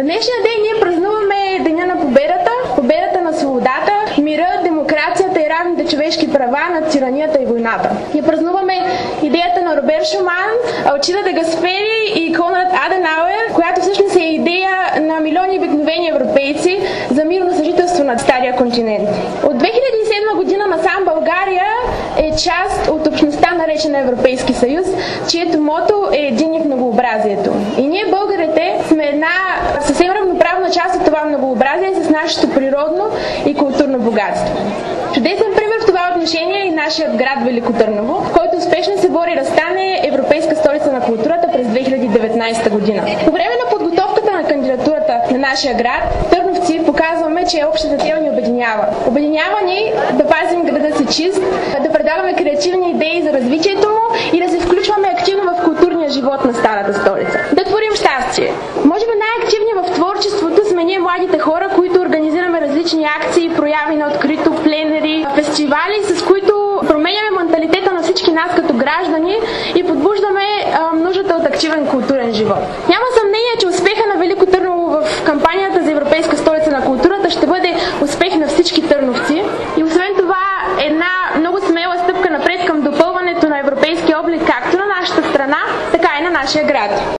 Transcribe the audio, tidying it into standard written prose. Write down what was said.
На днешния ден ние празнуваме Деня на победата, победата на свободата, мира, демокрацията и равните човешки права над тиранията и войната. Ние празнуваме идеята на Робер Шуман, Алчида де Гаспери и Конрад Аденауер, която всъщност е идея на милиони обикновени европейци за мирно съжителство над стария континент. От 2007 година насам България е част от общността, наречена Европейски съюз, чието мото е единни в многообразието. И ние, българите, сме една съвсем равноправна част от това многообразие с нашето природно и културно богатство. Чудесен пример в това отношение е и нашият град Велико Търново, който успешно се бори да стане Европейска столица на културата през 2019 година. По време на подготовката на кандидатурата на нашия град, търновци показваме, че общата цел ни обединява. Обединява ни да пазим града си чист, да предаваме креативни идеи за развитието му и да се включваме активно в културния живот на старата столица. Да творим щастие. Може би най-активни в творчеството сме ние, младите хора, които организираме различни акции, прояви на открито, пленери, фестивали, с които променяме менталитета на всички нас като граждани и подбуждаме нуждата от активен културен живот. Няма съмнение, че успеха на Велико Търново в кампанията за Европейска столица на културата ще бъде успех на всички търновци и освен това една много смела стъпка напред към допълването на европейския облик както на нашата страна, така и на нашия град.